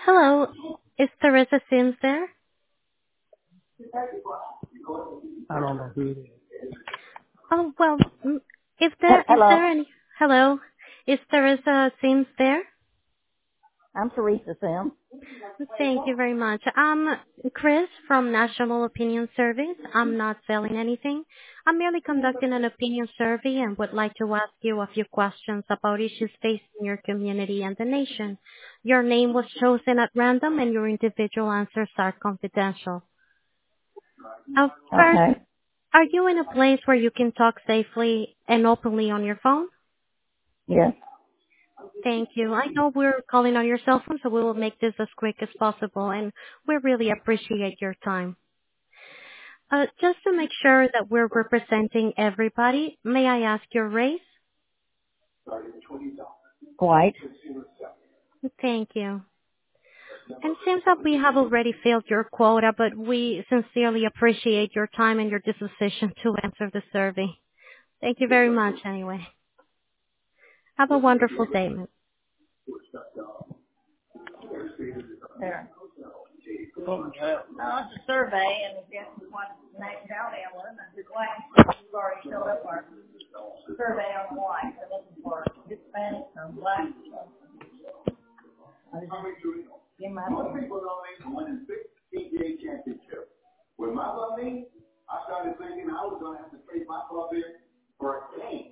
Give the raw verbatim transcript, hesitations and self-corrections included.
Hello, is Teresa Sims there? I don't know who it is. Oh, well, mm, if there, He- is Hello, there any, hello, is Teresa Sims there? I'm Teresa Sims. Thank you very much. I'm Chris from National Opinion Service. I'm not selling anything. I'm merely conducting an opinion survey and would like to ask you a few questions about issues facing your community and the nation. Your name was chosen at random and your individual answers are confidential. Now, first, Okay. are you in a place where you can talk safely and openly on your phone? Yes. Thank you. I know we're calling on your cell phone, so we will make this as quick as possible, and we really appreciate your time. Uh, just to make sure that we're representing everybody, may I ask your race? White. Thank you. And it seems that we have already filled your quota, but we sincerely appreciate your time and your disposition to answer the survey. Thank you very much anyway. Have a wonderful day, ma'am. There. No, it's a survey, and guess what nationality I was. I'm just glad you've already filled up our survey on white. They're looking for Hispanic or black. So I just give my Most people don't make one in six P G A championships. When my club made, I started thinking I was going to have to trade my club in for a game.